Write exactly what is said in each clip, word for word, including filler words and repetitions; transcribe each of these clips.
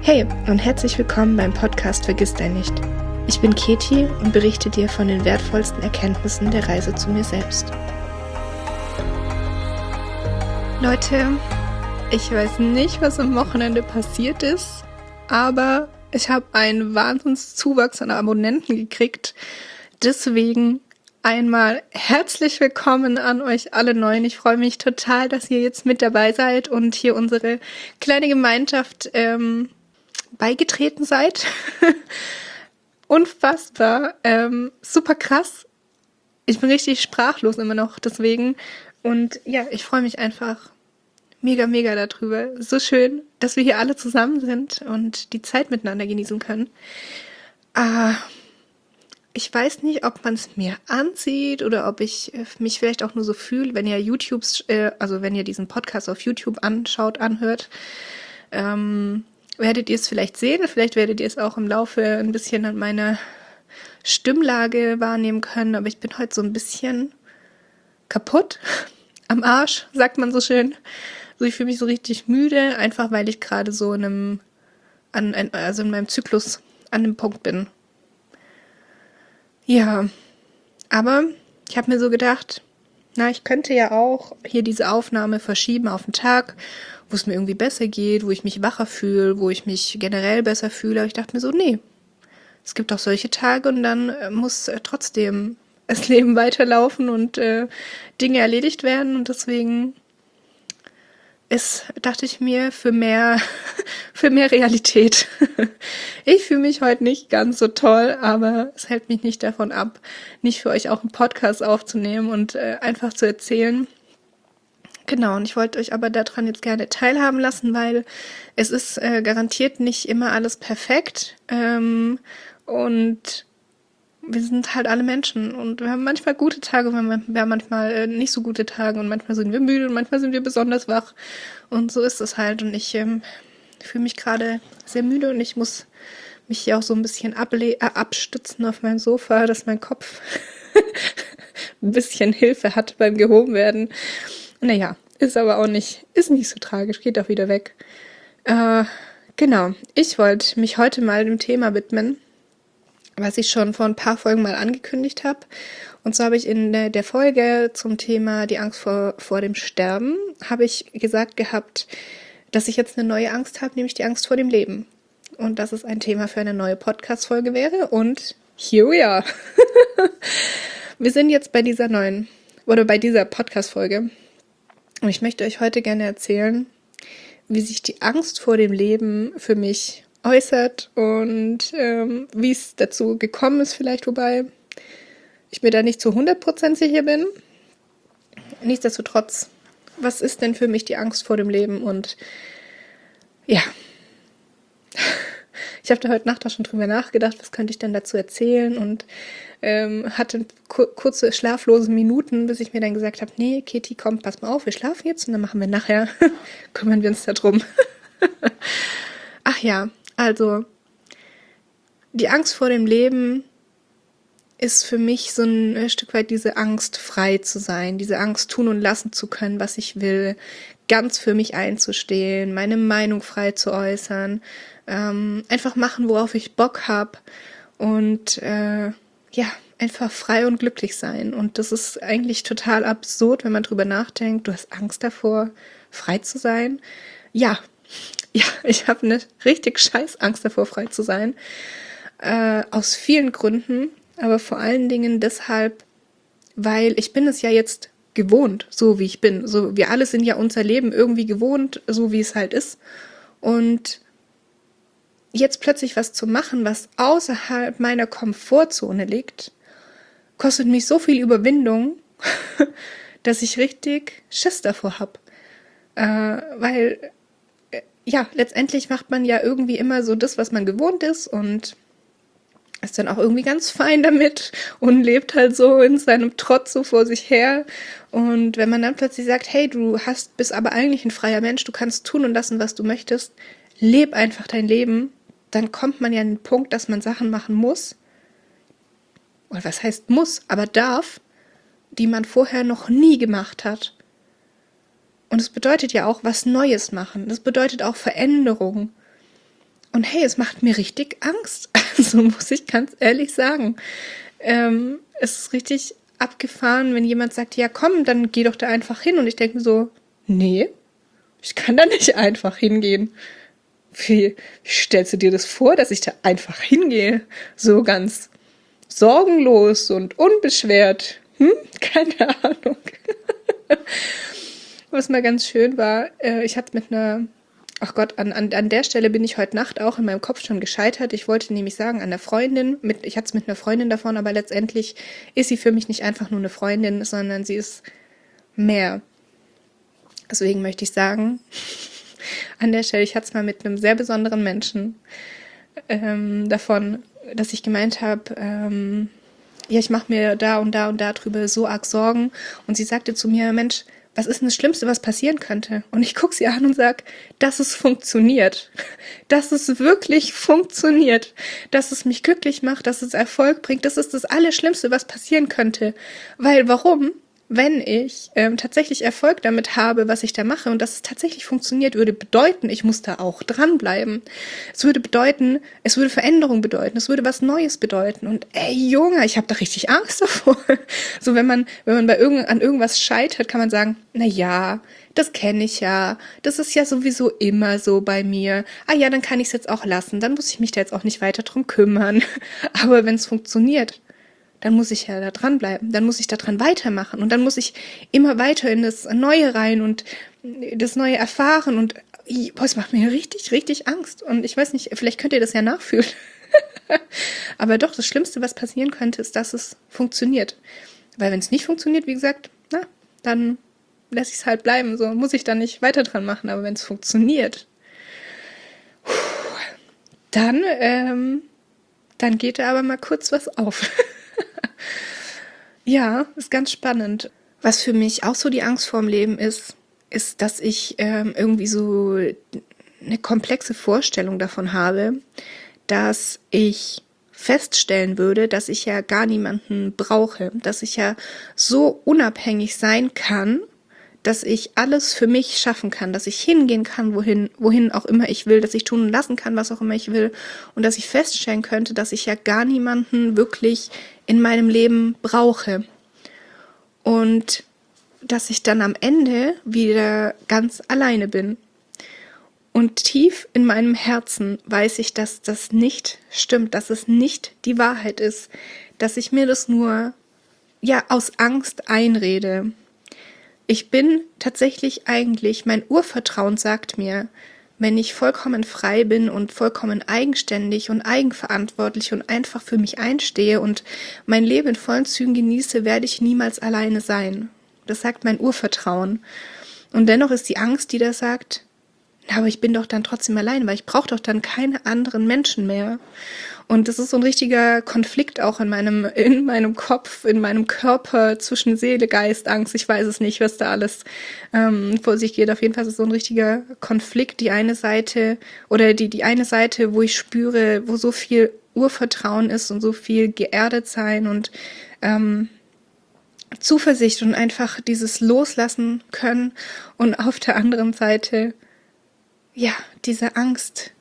Hey und herzlich willkommen beim Podcast Vergiss dein nicht. Ich bin Keti und berichte dir von den wertvollsten Erkenntnissen der Reise zu mir selbst. Leute, ich weiß nicht, was am Wochenende passiert ist, aber ich habe einen Wahnsinnszuwachs an Abonnenten gekriegt. Deswegen einmal herzlich willkommen an euch alle Neuen. Ich freue mich total, dass ihr jetzt mit dabei seid und hier unsere kleine Gemeinschaft ähm, beigetreten seid. Unfassbar, ähm, super krass. Ich bin richtig sprachlos immer noch deswegen. Und ja, ich freue mich einfach mega, mega darüber. So schön, dass wir hier alle zusammen sind und die Zeit miteinander genießen können. Ah, ich weiß nicht, ob man es mir ansieht oder ob ich mich vielleicht auch nur so fühle, wenn ihr YouTube, äh, also wenn ihr diesen Podcast auf YouTube anschaut, anhört, ähm, werdet ihr es vielleicht sehen. Vielleicht werdet ihr es auch im Laufe ein bisschen an meiner Stimmlage wahrnehmen können. Aber ich bin heute so ein bisschen kaputt, am Arsch, sagt man so schön. Also ich fühle mich so richtig müde, einfach weil ich gerade so in einem, an, also in meinem Zyklus an dem Punkt bin. Ja, aber ich habe mir so gedacht, na, ich könnte ja auch hier diese Aufnahme verschieben auf einen Tag, wo es mir irgendwie besser geht, wo ich mich wacher fühle, wo ich mich generell besser fühle. Aber ich dachte mir so, nee, es gibt auch solche Tage und dann äh, muss äh, trotzdem das Leben weiterlaufen und äh, Dinge erledigt werden. Und deswegen ist, dachte ich mir, für mehr, für mehr Realität. Ich fühle mich heute nicht ganz so toll, aber es hält mich nicht davon ab, nicht für euch auch einen Podcast aufzunehmen und äh, einfach zu erzählen. Genau, und ich wollte euch aber daran jetzt gerne teilhaben lassen, weil es ist äh, garantiert nicht immer alles perfekt. Ähm, und wir sind halt alle Menschen und wir haben manchmal gute Tage, wir haben manchmal äh, nicht so gute Tage und manchmal sind wir müde und manchmal sind wir besonders wach. Und so ist es halt. Und ich ähm, fühle mich gerade sehr müde und ich muss mich hier auch so ein bisschen able- äh, abstützen auf meinem Sofa, dass mein Kopf ein bisschen Hilfe hat beim Gehobenwerden. Naja, ist aber auch nicht, ist nicht so tragisch, geht auch wieder weg. Äh, genau, ich wollte mich heute mal dem Thema widmen, was ich schon vor ein paar Folgen mal angekündigt habe. Und so habe ich in der, der Folge zum Thema die Angst vor, vor dem Sterben, habe ich gesagt gehabt, dass ich jetzt eine neue Angst habe, nämlich die Angst vor dem Leben. Und dass es ein Thema für eine neue Podcast-Folge wäre. Und here we are. Wir sind jetzt bei dieser neuen, oder bei dieser Podcast-Folge. Und ich möchte euch heute gerne erzählen, wie sich die Angst vor dem Leben für mich äußert und ähm, wie es dazu gekommen ist vielleicht, wobei ich mir da nicht zu hundert Prozent sicher bin. Nichtsdestotrotz, was ist denn für mich die Angst vor dem Leben? Und ja, ich habe da heute Nacht auch schon drüber nachgedacht, was könnte ich denn dazu erzählen und ähm, hatte ku- kurze schlaflose Minuten, bis ich mir dann gesagt habe, nee, Keti, komm, pass mal auf, wir schlafen jetzt und dann machen wir nachher, kümmern wir uns darum. Ach ja, also die Angst vor dem Leben ist für mich so ein Stück weit diese Angst, frei zu sein, diese Angst, tun und lassen zu können, was ich will, ganz für mich einzustehen, meine Meinung frei zu äußern, ähm, einfach machen, worauf ich Bock habe und äh, ja, einfach frei und glücklich sein. Und das ist eigentlich total absurd, wenn man drüber nachdenkt, du hast Angst davor, frei zu sein. Ja, ja, ich habe eine richtig scheiß Angst davor, frei zu sein, äh, aus vielen Gründen. Aber vor allen Dingen deshalb, weil ich bin es ja jetzt gewohnt, so wie ich bin. So, wir alle sind ja unser Leben irgendwie gewohnt, so wie es halt ist. Und jetzt plötzlich was zu machen, was außerhalb meiner Komfortzone liegt, kostet mich so viel Überwindung, dass ich richtig Schiss davor habe. Äh, weil, äh, ja, letztendlich macht man ja irgendwie immer so das, was man gewohnt ist und ist dann auch irgendwie ganz fein damit und lebt halt so in seinem Trotz so vor sich her. Und wenn man dann plötzlich sagt, hey, du hast, bist aber eigentlich ein freier Mensch, du kannst tun und lassen, was du möchtest, leb einfach dein Leben, dann kommt man ja an den Punkt, dass man Sachen machen muss, oder was heißt muss, aber darf, die man vorher noch nie gemacht hat. Und es bedeutet ja auch was Neues machen, das bedeutet auch Veränderung. Und hey, es macht mir richtig Angst. Also muss ich ganz ehrlich sagen. Ähm, es ist richtig abgefahren, wenn jemand sagt, ja komm, dann geh doch da einfach hin. Und ich denke mir so, nee, ich kann da nicht einfach hingehen. Wie, wie stellst du dir das vor, dass ich da einfach hingehe? So ganz sorgenlos und unbeschwert. Hm? Keine Ahnung. Was mal ganz schön war, äh, ich hatte mit einer, ach Gott, an, an, an der Stelle bin ich heute Nacht auch in meinem Kopf schon gescheitert. Ich wollte nämlich sagen, an der Freundin, mit, ich hatte es mit einer Freundin davon, aber letztendlich ist sie für mich nicht einfach nur eine Freundin, sondern sie ist mehr. Deswegen möchte ich sagen, an der Stelle, ich hatte es mal mit einem sehr besonderen Menschen ähm, davon, dass ich gemeint habe, ähm, ja, ich mache mir da und da und da drüber so arg Sorgen. Und sie sagte zu mir, Mensch, was ist denn das Schlimmste, was passieren könnte? Und ich gucke sie an und sage, dass es funktioniert. Dass es wirklich funktioniert. Dass es mich glücklich macht, dass es Erfolg bringt. Das ist das Allerschlimmste, was passieren könnte. Weil warum? Wenn ich ähm, tatsächlich Erfolg damit habe, was ich da mache und dass es tatsächlich funktioniert, würde bedeuten, ich muss da auch dranbleiben. Es würde bedeuten, es würde Veränderung bedeuten, es würde was Neues bedeuten. Und ey Junge, ich habe da richtig Angst davor. So wenn man, wenn man bei irgend, an irgendwas scheitert, kann man sagen, na ja, das kenne ich ja, das ist ja sowieso immer so bei mir. Ah ja, dann kann ich es jetzt auch lassen, dann muss ich mich da jetzt auch nicht weiter drum kümmern. Aber wenn es funktioniert, dann muss ich ja da dranbleiben, dann muss ich da dran weitermachen und dann muss ich immer weiter in das Neue rein und das Neue erfahren und boah, es macht mir richtig, richtig Angst und ich weiß nicht, vielleicht könnt ihr das ja nachfühlen, aber doch, das Schlimmste, was passieren könnte, ist, dass es funktioniert, weil wenn es nicht funktioniert, wie gesagt, na, dann lasse ich es halt bleiben, so muss ich da nicht weiter dran machen, aber wenn es funktioniert, dann, ähm, dann geht da aber mal kurz was auf. Ja, ist ganz spannend. Was für mich auch so die Angst vorm Leben ist, ist, dass ich ähm, irgendwie so eine komplexe Vorstellung davon habe, dass ich feststellen würde, dass ich ja gar niemanden brauche, dass ich ja so unabhängig sein kann, dass ich alles für mich schaffen kann, dass ich hingehen kann, wohin, wohin auch immer ich will, dass ich tun und lassen kann, was auch immer ich will und dass ich feststellen könnte, dass ich ja gar niemanden wirklich in meinem Leben brauche und dass ich dann am Ende wieder ganz alleine bin. Und tief in meinem Herzen weiß ich, dass das nicht stimmt, dass es nicht die Wahrheit ist, dass ich mir das nur ja aus Angst einrede. Ich bin tatsächlich eigentlich, mein Urvertrauen sagt mir, wenn ich vollkommen frei bin und vollkommen eigenständig und eigenverantwortlich und einfach für mich einstehe und mein Leben in vollen Zügen genieße, werde ich niemals alleine sein. Das sagt mein Urvertrauen. Und dennoch ist die Angst, die da sagt, aber ich bin doch dann trotzdem allein, weil ich brauche doch dann keine anderen Menschen mehr. Und das ist so ein richtiger Konflikt auch in meinem, in meinem Kopf, in meinem Körper zwischen Seele, Geist, Angst. Ich weiß es nicht, was da alles ähm, vor sich geht. Auf jeden Fall ist es so ein richtiger Konflikt. Die eine Seite oder die, die eine Seite, wo ich spüre, wo so viel Urvertrauen ist und so viel geerdet sein und ähm, Zuversicht und einfach dieses Loslassen können. Und auf der anderen Seite ja, diese Angst,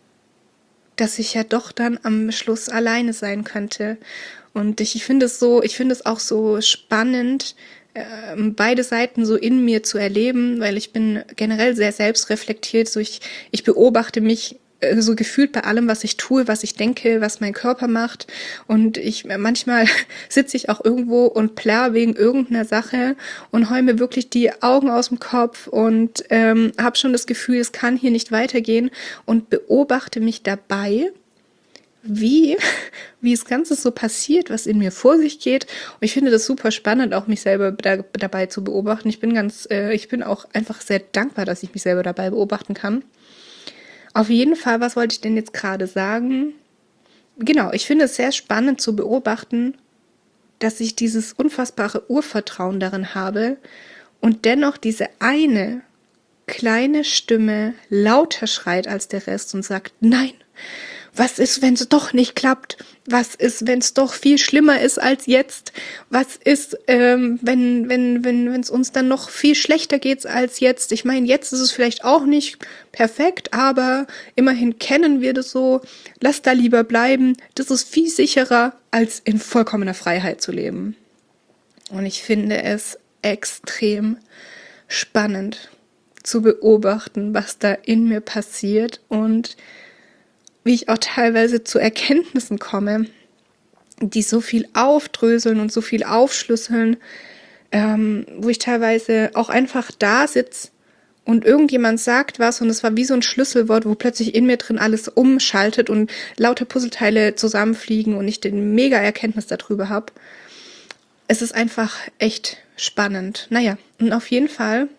dass ich ja doch dann am Schluss alleine sein könnte. Und ich, ich finde es so, ich finde es auch so spannend, äh, beide Seiten so in mir zu erleben, weil ich bin generell sehr selbstreflektiert. So ich, ich beobachte mich äh, so gefühlt bei allem, was ich tue, was ich denke, was mein Körper macht. Und ich manchmal sitze ich auch irgendwo und plärr wegen irgendeiner Sache und heul mir wirklich die Augen aus dem Kopf und ähm, habe schon das Gefühl, es kann hier nicht weitergehen und beobachte mich dabei, wie, wie das Ganze so passiert, was in mir vor sich geht. Und ich finde das super spannend, auch mich selber da, dabei zu beobachten. Ich bin ganz, äh, ich bin auch einfach sehr dankbar, dass ich mich selber dabei beobachten kann. Auf jeden Fall, was wollte ich denn jetzt gerade sagen? Genau, ich finde es sehr spannend zu beobachten, dass ich dieses unfassbare Urvertrauen darin habe und dennoch diese eine kleine Stimme lauter schreit als der Rest und sagt, nein, Was ist, wenn es doch nicht klappt? Was ist, wenn es doch viel schlimmer ist als jetzt? Was ist, ähm, wenn wenn wenn wenn es uns dann noch viel schlechter geht als jetzt? Ich meine, jetzt ist es vielleicht auch nicht perfekt, aber immerhin kennen wir das so. Lass da lieber bleiben. Das ist viel sicherer, als in vollkommener Freiheit zu leben. Und ich finde es extrem spannend zu beobachten, was da in mir passiert und wie ich auch teilweise zu Erkenntnissen komme, die so viel aufdröseln und so viel aufschlüsseln, ähm, wo ich teilweise auch einfach da sitze und irgendjemand sagt was und es war wie so ein Schlüsselwort, wo plötzlich in mir drin alles umschaltet und lauter Puzzleteile zusammenfliegen und ich den mega Erkenntnis darüber habe. Es ist einfach echt spannend. Naja, und auf jeden Fall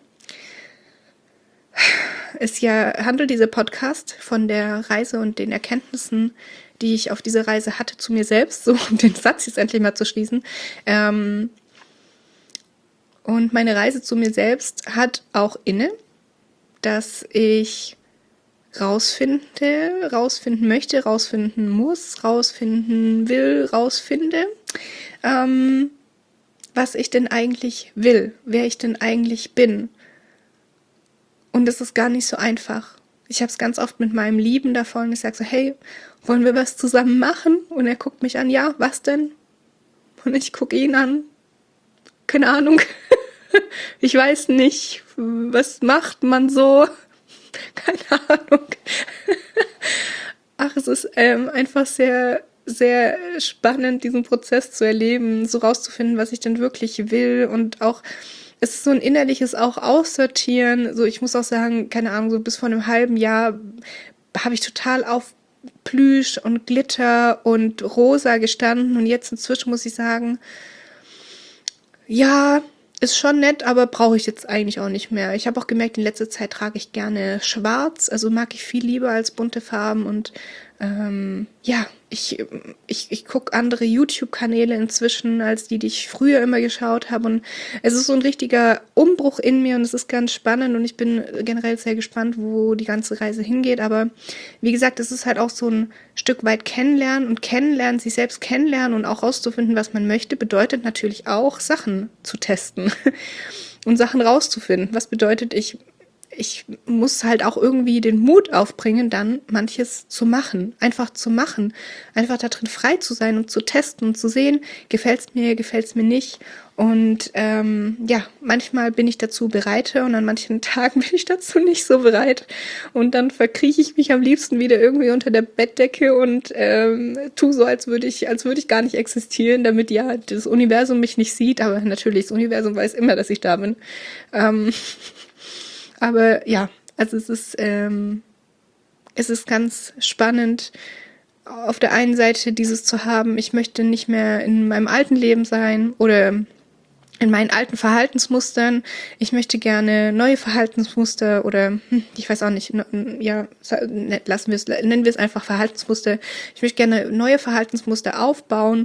ist ja, handelt dieser Podcast von der Reise und den Erkenntnissen, die ich auf dieser Reise hatte zu mir selbst, so um den Satz jetzt endlich mal zu schließen. Ähm, und meine Reise zu mir selbst hat auch inne, dass ich rausfinde, rausfinden möchte, rausfinden muss, rausfinden will, rausfinde, ähm, was ich denn eigentlich will, wer ich denn eigentlich bin. Und es ist gar nicht so einfach. Ich habe es ganz oft mit meinem Lieben davon. Ich sage so, hey, wollen wir was zusammen machen? Und er guckt mich an, ja, was denn? Und ich gucke ihn an. Keine Ahnung. Ich weiß nicht, was macht man so? Keine Ahnung. Ach, es ist ähm, einfach sehr, sehr spannend, diesen Prozess zu erleben, so rauszufinden, was ich denn wirklich will und auch es ist so ein innerliches auch Aussortieren. So, ich muss auch sagen, keine Ahnung, so bis vor einem halben Jahr habe ich total auf Plüsch und Glitter und Rosa gestanden und jetzt inzwischen muss ich sagen, ja, ist schon nett, aber brauche ich jetzt eigentlich auch nicht mehr. Ich habe auch gemerkt, in letzter Zeit trage ich gerne schwarz, also mag ich viel lieber als bunte Farben und ähm, ja, ich, ich, ich gucke andere YouTube-Kanäle inzwischen als die, die ich früher immer geschaut habe und es ist so ein richtiger Umbruch in mir und es ist ganz spannend und ich bin generell sehr gespannt, wo die ganze Reise hingeht, aber wie gesagt, es ist halt auch so ein Stück weit kennenlernen und kennenlernen, sich selbst kennenlernen und auch rauszufinden, was man möchte, bedeutet natürlich auch Sachen zu testen und Sachen rauszufinden. Was bedeutet, ich ich muss halt auch irgendwie den Mut aufbringen, dann manches zu machen, einfach zu machen, einfach da drin frei zu sein und zu testen und zu sehen, gefällt's mir, gefällt's mir nicht. Und ähm, ja, manchmal bin ich dazu bereit und an manchen Tagen bin ich dazu nicht so bereit. Und dann verkrieche ich mich am liebsten wieder irgendwie unter der Bettdecke und ähm, tu so, als würde ich, als würde ich gar nicht existieren, damit ja das Universum mich nicht sieht. Aber natürlich, das Universum weiß immer, dass ich da bin. Ähm, Aber ja, also es ist, ähm, es ist ganz spannend, auf der einen Seite dieses zu haben, ich möchte nicht mehr in meinem alten Leben sein oder in meinen alten Verhaltensmustern. Ich möchte gerne neue Verhaltensmuster oder, hm, ich weiß auch nicht, ja, lassen wir es, nennen wir es einfach Verhaltensmuster. Ich möchte gerne neue Verhaltensmuster aufbauen.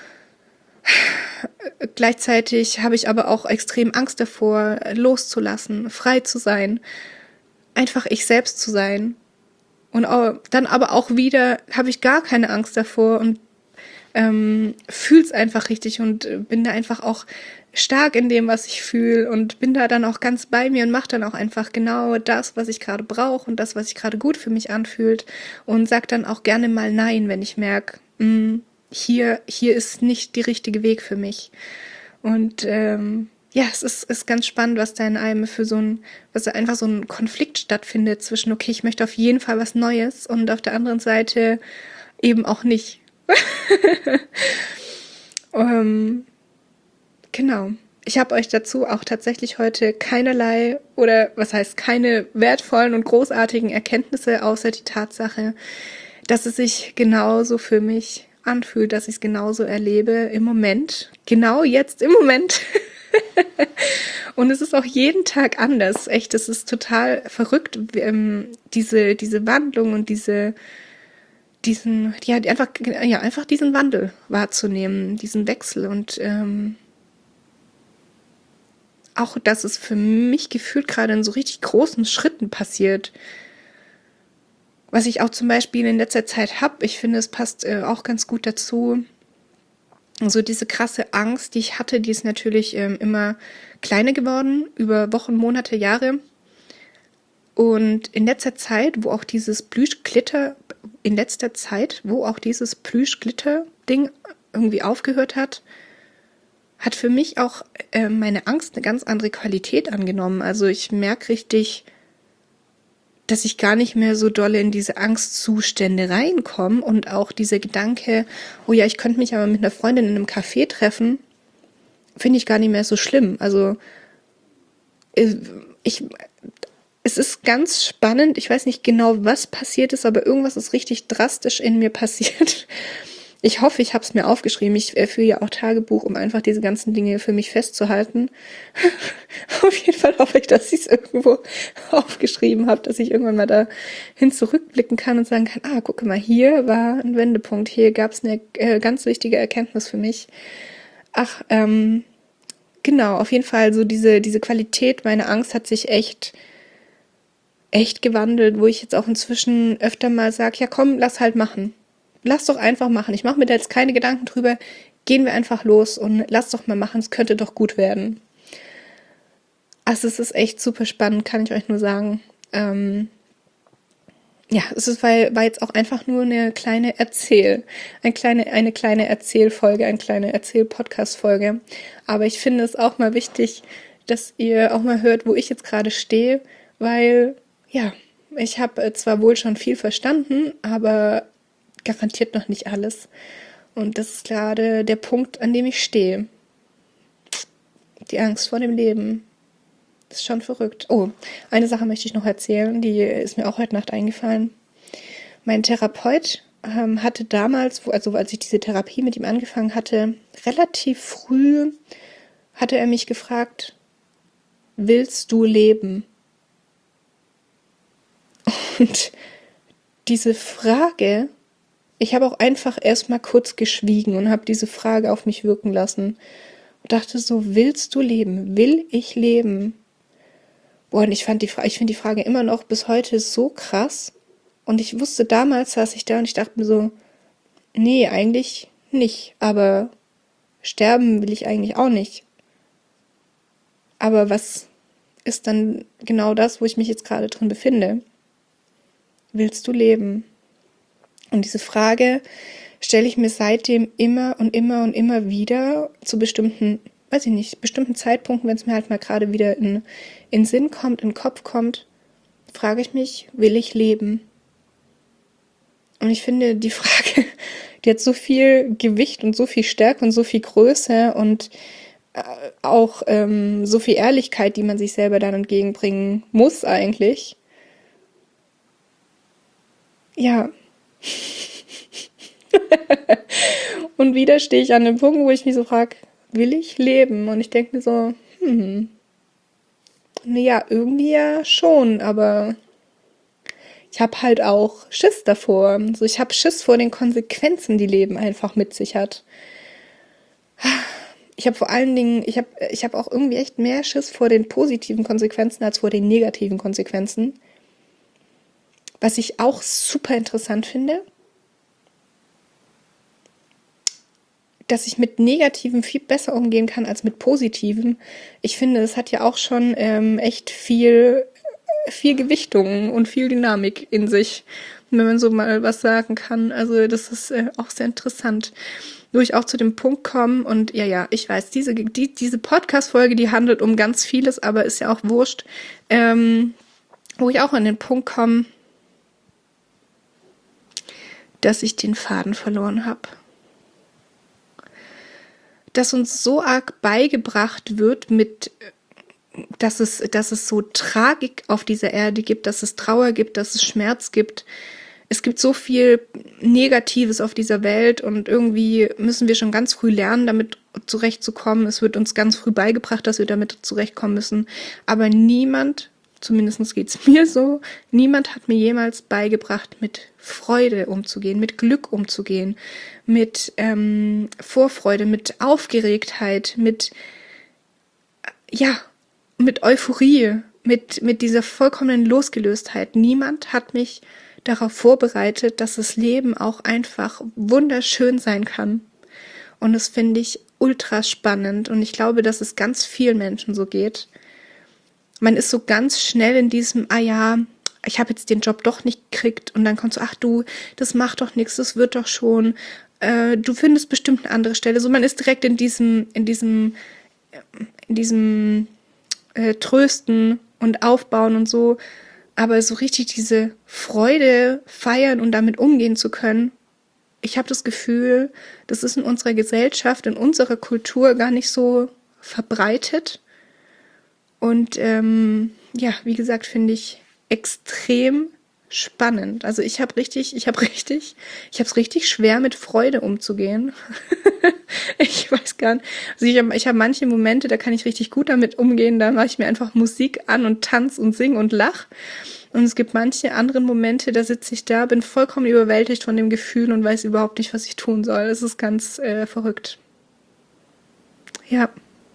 Gleichzeitig habe ich aber auch extrem Angst davor, loszulassen, frei zu sein, einfach ich selbst zu sein. Und auch, dann aber auch wieder habe ich gar keine Angst davor und ähm, fühle es einfach richtig und bin da einfach auch stark in dem, was ich fühle und bin da dann auch ganz bei mir und mache dann auch einfach genau das, was ich gerade brauche und das, was sich gerade gut für mich anfühlt und sag dann auch gerne mal Nein, wenn ich merke, mh, hier, hier ist nicht der richtige Weg für mich. Und ähm, ja, es ist, ist ganz spannend, was da in einem für so ein, was da einfach so ein Konflikt stattfindet zwischen, okay, ich möchte auf jeden Fall was Neues und auf der anderen Seite eben auch nicht. ähm, genau. Ich habe euch dazu auch tatsächlich heute keinerlei oder was heißt keine wertvollen und großartigen Erkenntnisse, außer die Tatsache, dass es sich genauso für mich anfühlt, dass ich es genauso erlebe im Moment, genau jetzt im Moment. Und es ist auch jeden Tag anders. Echt, es ist total verrückt, ähm, diese, diese Wandlung und diese, diesen, ja, einfach, ja, einfach diesen Wandel wahrzunehmen, diesen Wechsel und ähm, auch, dass es für mich gefühlt gerade in so richtig großen Schritten passiert. Was ich auch zum Beispiel in letzter Zeit habe, ich finde, es passt äh, auch ganz gut dazu, so diese krasse Angst, die ich hatte, die ist natürlich ähm, immer kleiner geworden, über Wochen, Monate, Jahre. Und in letzter Zeit, wo auch dieses Plüschglitter, in letzter Zeit, wo auch dieses Plüschglitter-Ding irgendwie aufgehört hat, hat für mich auch äh, meine Angst eine ganz andere Qualität angenommen. Also ich merke richtig, dass ich gar nicht mehr so dolle in diese Angstzustände reinkomme und auch dieser Gedanke, oh ja, ich könnte mich aber mit einer Freundin in einem Café treffen, finde ich gar nicht mehr so schlimm. Also ich, es ist ganz spannend, ich weiß nicht genau, was passiert ist, aber irgendwas ist richtig drastisch in mir passiert. Ich hoffe, ich habe es mir aufgeschrieben. Ich äh, führe ja auch Tagebuch, um einfach diese ganzen Dinge für mich festzuhalten. Auf jeden Fall hoffe ich, dass ich es irgendwo aufgeschrieben habe, dass ich irgendwann mal dahin zurückblicken kann und sagen kann, ah, gucke mal, hier war ein Wendepunkt, hier gab es eine äh, ganz wichtige Erkenntnis für mich. Ach, ähm, genau, auf jeden Fall so diese, diese Qualität meiner Angst hat sich echt, echt gewandelt, wo ich jetzt auch inzwischen öfter mal sage, ja komm, lass halt machen. Lass doch einfach machen. Ich mache mir da jetzt keine Gedanken drüber. Gehen wir einfach los und lass doch mal machen. Es könnte doch gut werden. Also es ist echt super spannend, kann ich euch nur sagen. Ähm, ja, es ist, weil, war jetzt auch einfach nur eine kleine Erzähl, eine kleine, eine kleine Erzählfolge, eine kleine Erzähl-Podcast-Folge. Aber ich finde es auch mal wichtig, dass ihr auch mal hört, wo ich jetzt gerade stehe, weil, ja, ich habe zwar wohl schon viel verstanden, aber garantiert noch nicht alles. Und das ist gerade der Punkt, an dem ich stehe. Die Angst vor dem Leben. Das ist schon verrückt. Oh, eine Sache möchte ich noch erzählen, die ist mir auch heute Nacht eingefallen. Mein Therapeut ähm, hatte damals, also als ich diese Therapie mit ihm angefangen hatte, relativ früh hatte er mich gefragt, willst du leben? Und diese Frage, ich habe auch einfach erstmal kurz geschwiegen und habe diese Frage auf mich wirken lassen und dachte so, willst du leben? Will ich leben? Boah, und ich fand die Frage, ich finde die Frage immer noch bis heute so krass. Und ich wusste, damals saß ich da und ich dachte mir so, nee, eigentlich nicht. Aber sterben will ich eigentlich auch nicht. Aber was ist dann genau das, wo ich mich jetzt gerade drin befinde? Willst du leben? Und diese Frage stelle ich mir seitdem immer und immer und immer wieder zu bestimmten, weiß ich nicht, bestimmten Zeitpunkten, wenn es mir halt mal gerade wieder in, in Sinn kommt, in den Kopf kommt, frage ich mich, will ich leben? Und ich finde, die Frage, die hat so viel Gewicht und so viel Stärke und so viel Größe und äh, auch ähm, so viel Ehrlichkeit, die man sich selber dann entgegenbringen muss eigentlich. Ja. Und wieder stehe ich an dem Punkt, wo ich mich so frage, will ich leben? Und ich denke mir so, hm, naja, irgendwie ja schon, aber ich habe halt auch Schiss davor. So, ich habe Schiss vor den Konsequenzen, die Leben einfach mit sich hat. Ich habe vor allen Dingen, ich habe ich hab auch irgendwie echt mehr Schiss vor den positiven Konsequenzen als vor den negativen Konsequenzen. Was ich auch super interessant finde, dass ich mit Negativen viel besser umgehen kann als mit Positiven. Ich finde, das hat ja auch schon ähm, echt viel, viel Gewichtung und viel Dynamik in sich, wenn man so mal was sagen kann. Also das ist äh, auch sehr interessant. Wo ich auch zu dem Punkt komme und ja, ja, ich weiß, diese, die, diese Podcast-Folge, die handelt um ganz vieles, aber ist ja auch wurscht, ähm, wo ich auch an den Punkt komme, dass ich den Faden verloren habe. Dass uns so arg beigebracht wird, mit, dass es, dass es so Tragik auf dieser Erde gibt, dass es Trauer gibt, dass es Schmerz gibt. Es gibt so viel Negatives auf dieser Welt und irgendwie müssen wir schon ganz früh lernen, damit zurechtzukommen. Es wird uns ganz früh beigebracht, dass wir damit zurechtkommen müssen. Aber niemand, zumindest geht es mir so, niemand hat mir jemals beigebracht, mit Freude umzugehen, mit Glück umzugehen, mit ähm, Vorfreude, mit Aufgeregtheit, mit, ja, mit Euphorie. mit, mit dieser vollkommenen Losgelöstheit. Niemand hat mich darauf vorbereitet, dass das Leben auch einfach wunderschön sein kann. Und das finde ich ultra spannend. Und ich glaube, dass es ganz vielen Menschen so geht. Man ist so ganz schnell in diesem, ah ja, ich habe jetzt den Job doch nicht gekriegt. Und dann kommt so, ach du, das macht doch nichts, das wird doch schon. Äh, du findest bestimmt eine andere Stelle. So, man ist direkt in diesem, in diesem, in diesem äh, Trösten und Aufbauen und so. Aber so richtig diese Freude feiern und damit umgehen zu können, ich habe das Gefühl, das ist in unserer Gesellschaft, in unserer Kultur gar nicht so verbreitet. Und ähm, ja, wie gesagt, finde ich extrem spannend. Also ich habe richtig, ich habe richtig, ich habe es richtig schwer, mit Freude umzugehen. Ich weiß gar nicht. Also ich habe ich hab manche Momente, da kann ich richtig gut damit umgehen. Da mache ich mir einfach Musik an und tanz und sing und lach. Und es gibt manche anderen Momente, da sitze ich da, bin vollkommen überwältigt von dem Gefühl und weiß überhaupt nicht, was ich tun soll. Es ist ganz äh, verrückt. Ja.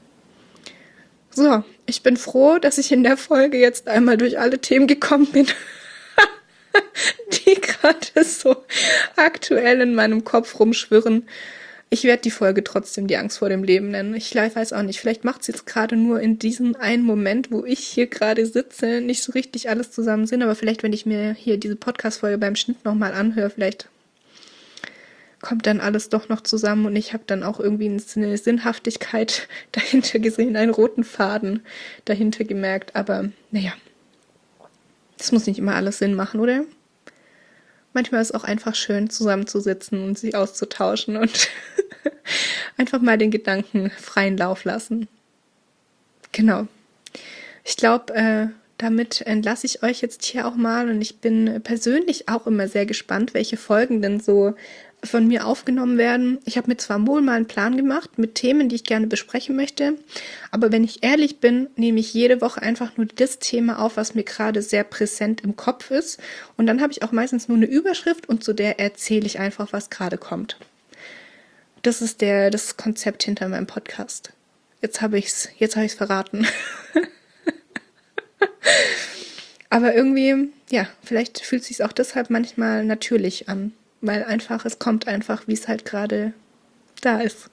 So, ich bin froh, dass ich in der Folge jetzt einmal durch alle Themen gekommen bin, die gerade so aktuell in meinem Kopf rumschwirren. Ich werde die Folge trotzdem die Angst vor dem Leben nennen. Ich weiß auch nicht, vielleicht macht es jetzt gerade nur in diesem einen Moment, wo ich hier gerade sitze, nicht so richtig alles zusammen Sinn, aber vielleicht, wenn ich mir hier diese Podcast-Folge beim Schnitt nochmal anhöre, vielleicht kommt dann alles doch noch zusammen und ich habe dann auch irgendwie eine Sinnhaftigkeit dahinter gesehen, einen roten Faden dahinter gemerkt, aber naja, das muss nicht immer alles Sinn machen, oder? Manchmal ist es auch einfach schön, zusammenzusitzen und sich auszutauschen und einfach mal den Gedanken freien Lauf lassen. Genau. Ich glaube, äh, damit entlasse ich euch jetzt hier auch mal und ich bin persönlich auch immer sehr gespannt, welche Folgen denn so von mir aufgenommen werden. Ich habe mir zwar wohl mal einen Plan gemacht mit Themen, die ich gerne besprechen möchte, aber wenn ich ehrlich bin, nehme ich jede Woche einfach nur das Thema auf, was mir gerade sehr präsent im Kopf ist und dann habe ich auch meistens nur eine Überschrift und zu der erzähle ich einfach, was gerade kommt. Das ist der, das Konzept hinter meinem Podcast. Jetzt habe ich's, jetzt habe ich's verraten. Aber irgendwie, ja, vielleicht fühlt es sich auch deshalb manchmal natürlich an. Weil einfach, es kommt einfach, wie es halt gerade da ist.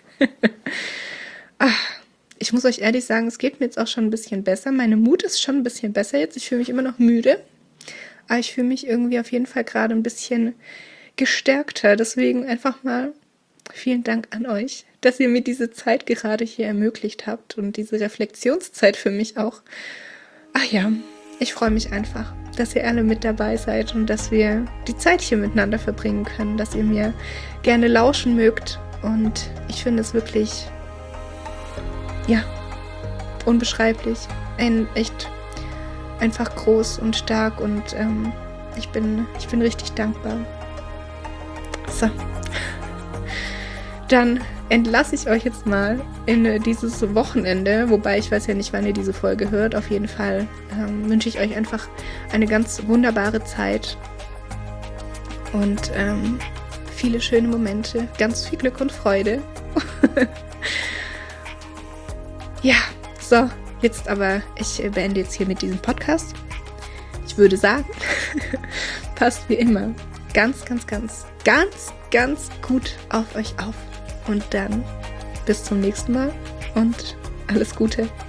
Ach, ich muss euch ehrlich sagen, es geht mir jetzt auch schon ein bisschen besser. Meine Mut ist schon ein bisschen besser jetzt. Ich fühle mich immer noch müde. Aber ich fühle mich irgendwie auf jeden Fall gerade ein bisschen gestärkter. Deswegen einfach mal vielen Dank an euch, dass ihr mir diese Zeit gerade hier ermöglicht habt und diese Reflexionszeit für mich auch. Ach ja, ich freue mich einfach, dass ihr alle mit dabei seid und dass wir die Zeit hier miteinander verbringen können, dass ihr mir gerne lauschen mögt. Und ich finde es wirklich, ja, unbeschreiblich, ein, echt einfach groß und stark und ähm, ich bin, ich bin richtig dankbar. So, dann entlasse ich euch jetzt mal in dieses Wochenende, wobei ich weiß ja nicht, wann ihr diese Folge hört. Auf jeden Fall ähm, wünsche ich euch einfach eine ganz wunderbare Zeit und ähm, viele schöne Momente, ganz viel Glück und Freude. Ja, so, jetzt aber, ich beende jetzt hier mit diesem Podcast. Ich würde sagen, passt wie immer ganz, ganz, ganz, ganz, ganz gut auf euch auf. Und dann bis zum nächsten Mal und alles Gute.